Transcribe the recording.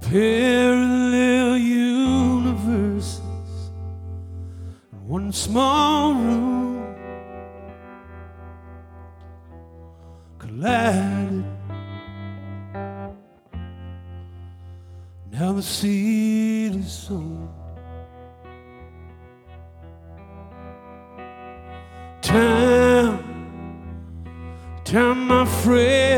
parallel universes in one small room collided. Now the seed is sown. Time, my friend,